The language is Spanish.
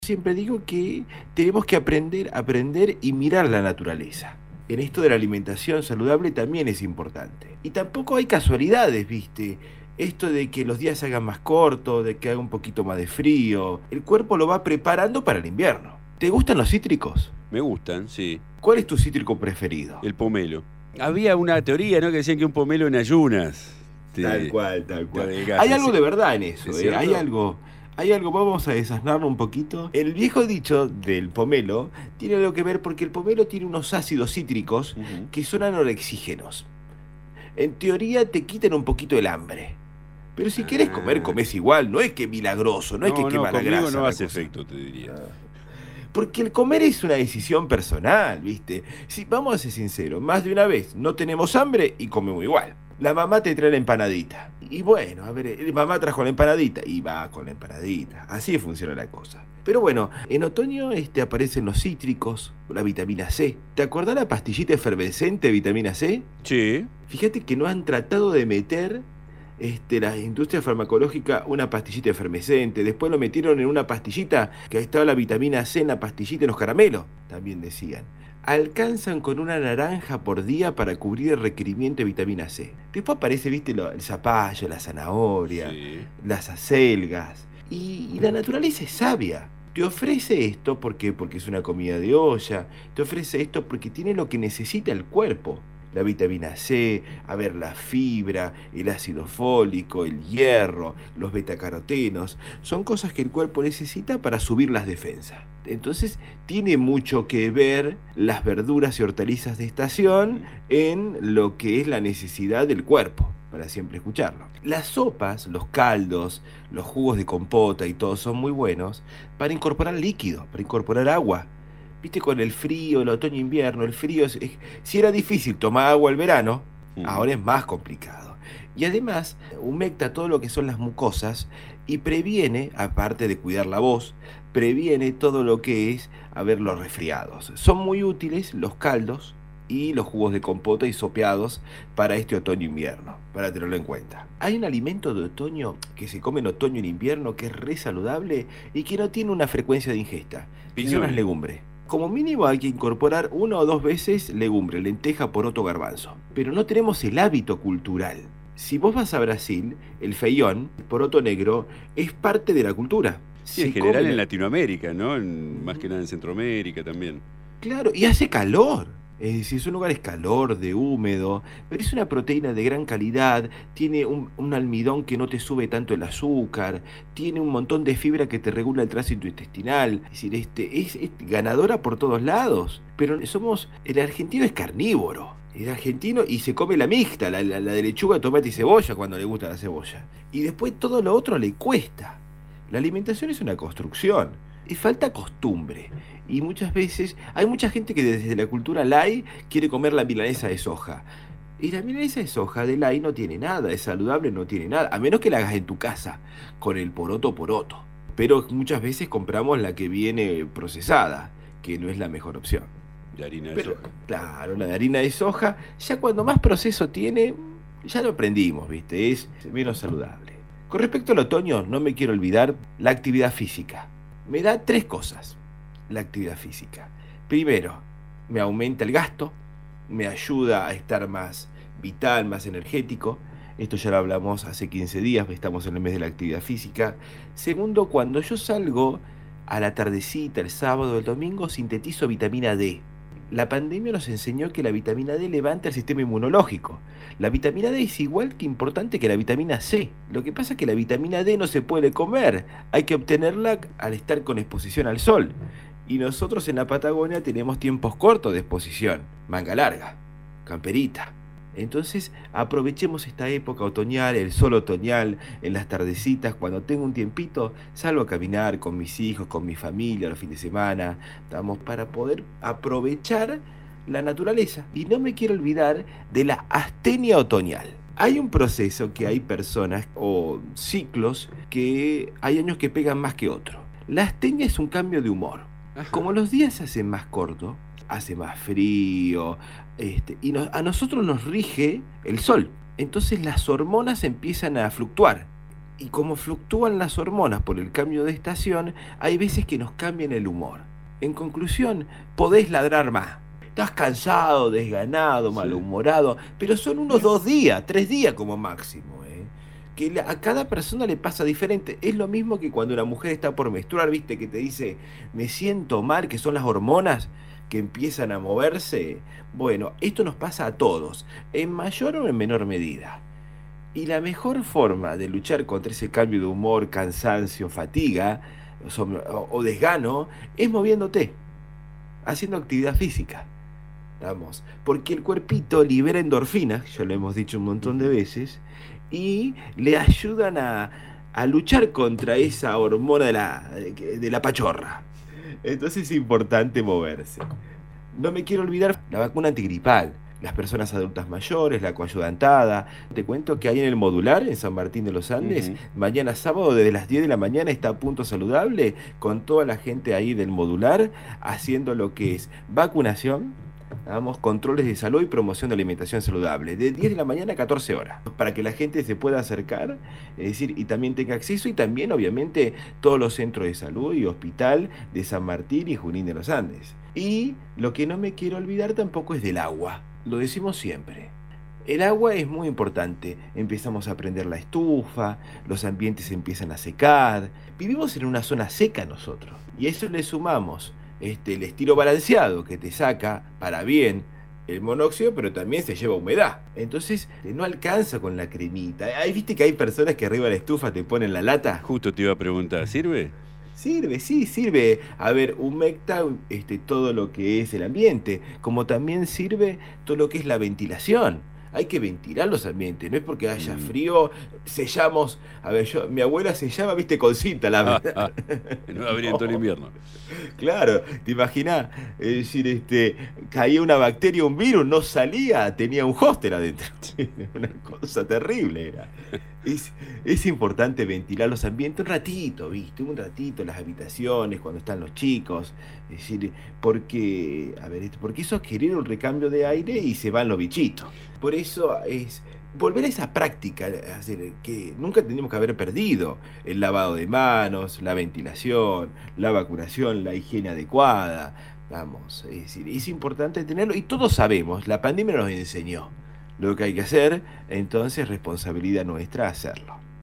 Siempre digo que tenemos que aprender y mirar la naturaleza. En esto de la alimentación saludable también es importante. Y tampoco hay casualidades, ¿viste? Esto de que los días se hagan más cortos, de que haga un poquito más de frío, el cuerpo lo va preparando para el invierno. ¿Te gustan los cítricos? Me gustan, sí. ¿Cuál es tu cítrico preferido? El pomelo. Había una teoría, ¿no? Que decían que un pomelo en ayunas Tal cual, tal te cual. adelgaza. Hay algo de verdad en eso, ¿Es ¿eh? cierto? Hay algo, vamos a desasnarlo un poquito. El viejo dicho del pomelo tiene algo que ver porque el pomelo tiene unos ácidos cítricos Ujú. que son anorexígenos. En teoría te quitan un poquito el hambre. Pero si querés comer, Ah. comés igual. No es que milagroso, no es que No, quema la conmigo grasa no la hace cosa. efecto, te diría. Porque el comer es una decisión personal, ¿viste? Si vamos a ser sinceros, más de una vez no tenemos hambre y comemos igual. La mamá te trae la empanadita. Y bueno, a ver, mamá trajo la empanadita y va con la empanadita. Así funciona la cosa. Pero bueno, en otoño aparecen los cítricos, la vitamina C. ¿Te acordás la pastillita efervescente de vitamina C? Sí. Fíjate que no han tratado de meter la industria farmacológica una pastillita efervescente. Después lo metieron en una pastillita que estaba la vitamina C en la pastillita en los caramelos, también decían. Alcanzan con una naranja por día para cubrir el requerimiento de vitamina C. Después aparece, viste, el zapallo, la zanahoria, Sí. las acelgas. Y la naturaleza es sabia. Te ofrece esto porque es una comida de olla. Te ofrece esto porque tiene lo que necesita el cuerpo. La vitamina C, a ver, la fibra, el ácido fólico, el hierro, los betacarotenos, son cosas que el cuerpo necesita para subir las defensas. Entonces, tiene mucho que ver las verduras y hortalizas de estación en lo que es la necesidad del cuerpo, para siempre escucharlo. Las sopas, los caldos, los jugos de compota y todo son muy buenos para incorporar líquido, para incorporar agua. Viste, con el frío, el otoño-invierno, el frío, si era difícil tomar agua el verano, Ujú. ahora es más complicado. Y además, humecta todo lo que son las mucosas y previene, aparte de cuidar la voz, previene todo lo que es, a ver, los resfriados. Son muy útiles los caldos y los jugos de compota y sopeados para este otoño-invierno, para tenerlo en cuenta. Hay un alimento de otoño que se come en otoño y en invierno que es re saludable y que no tiene una frecuencia de ingesta, que son las Piñones. legumbres. Como mínimo hay que incorporar 1 o 2 veces legumbre, lenteja, poroto, garbanzo. Pero no tenemos el hábito cultural. Si vos vas a Brasil, el feión, el poroto negro, es parte de la cultura. Sí, en Se general come en Latinoamérica, ¿no? Más que Ujú. nada en Centroamérica también. Claro, y hace calor. Es decir, es un lugar es calor, de húmedo, pero es una proteína de gran calidad, tiene un almidón que no te sube tanto el azúcar, tiene un montón de fibra que te regula el tránsito intestinal, es decir, es ganadora por todos lados, pero el argentino es carnívoro, el argentino y se come la mixta, la de lechuga, tomate y cebolla cuando le gusta la cebolla, y después todo lo otro le cuesta. La alimentación es una construcción, y falta costumbre. Y muchas veces hay mucha gente que desde la cultura lai quiere comer la milanesa de soja. Y la milanesa de soja de lai no tiene nada, es saludable, no tiene nada, a menos que la hagas en tu casa, con el poroto. Pero muchas veces compramos la que viene procesada, que no es la mejor opción. De harina de Pero soja. claro, la de harina de soja, ya cuando más proceso tiene, ya lo aprendimos, ¿viste? Es menos saludable. Con respecto al otoño, no me quiero olvidar la actividad física. Me da 3 cosas la actividad física. Primero, me aumenta el gasto, me ayuda a estar más vital, más energético. Esto ya lo hablamos hace 15 días, estamos en el mes de la actividad física. Segundo, cuando yo salgo a la tardecita, el sábado, el domingo, sintetizo vitamina D. La pandemia nos enseñó que la vitamina D levanta el sistema inmunológico. La vitamina D es igual que importante que la vitamina C. Lo que pasa es que la vitamina D no se puede comer, hay que obtenerla al estar con exposición al sol. Y nosotros en la Patagonia tenemos tiempos cortos de exposición, manga larga, camperita. Entonces aprovechemos esta época otoñal, el sol otoñal, en las tardecitas, cuando tengo un tiempito, salgo a caminar con mis hijos, con mi familia, los fines de semana, estamos para poder aprovechar la naturaleza. Y no me quiero olvidar de la astenia otoñal. Hay un proceso que hay personas o ciclos que hay años que pegan más que otros. La astenia es un cambio de humor. Ajá. Como los días se hacen más cortos, hace más frío, a nosotros nos rige el sol. Entonces las hormonas empiezan a fluctuar Y como fluctúan las hormonas por el cambio de estación, hay veces que nos cambian el humor. En conclusión, podés ladrar más. Estás cansado, desganado, Sí. malhumorado, pero son unos 2 días, 3 días como máximo, ¿eh? A cada persona le pasa diferente. Es lo mismo que cuando una mujer está por menstruar, viste, que te dice, me siento mal, que son las hormonas que empiezan a moverse. Bueno, esto nos pasa a todos, en mayor o en menor medida. Y la mejor forma de luchar contra ese cambio de humor, cansancio, fatiga o desgano es moviéndote, haciendo actividad física. Vamos, porque el cuerpito libera endorfinas, ya lo hemos dicho un montón de Ujú. veces, y le ayudan a luchar contra esa hormona de la pachorra. Entonces es importante moverse. No me quiero olvidar la vacuna antigripal, las personas adultas mayores, la coayudantada. Te cuento que ahí en el modular, en San Martín de los Andes, Ujú. mañana sábado desde las 10 de la mañana está a Punto Saludable con toda la gente ahí del modular haciendo lo que es vacunación, vamos, controles de salud y promoción de alimentación saludable, de 10 de la mañana a 14 horas, para que la gente se pueda acercar, es decir, y también tenga acceso, y también obviamente todos los centros de salud y hospital de San Martín y Junín de los Andes. Y lo que no me quiero olvidar tampoco es del agua, lo decimos siempre. El agua es muy importante. Empezamos a prender la estufa, los ambientes se empiezan a secar. Vivimos en una zona seca nosotros. Y a eso le sumamos el estilo balanceado que te saca para bien el monóxido, pero también se lleva humedad. Entonces no alcanza con la cremita. Ahí viste que hay personas que arriba de la estufa te ponen la lata. Justo te iba a preguntar, ¿sirve? Sirve, sí, sirve. A ver, humecta todo lo que es el ambiente, como también sirve todo lo que es la ventilación. Hay que ventilar los ambientes, no es porque haya Mm. frío, sellamos. A ver, mi abuela sellaba, viste, con cinta No abrir en todo el No, invierno. claro, te imaginás, es decir, caía una bacteria, un virus, no salía, tenía un hóster adentro. Una cosa terrible era. Es, es importante ventilar los ambientes un ratito, ¿viste? Un ratito, las habitaciones, cuando están los chicos. Es decir, porque, a ver, porque eso es querer un recambio de aire y se van los bichitos. Por eso es volver a esa práctica, que nunca tenemos que haber perdido. El lavado de manos, la ventilación, la vacunación, la higiene adecuada. Vamos, es decir, es importante tenerlo y todos sabemos, la pandemia nos enseñó lo que hay que hacer, entonces responsabilidad nuestra hacerlo.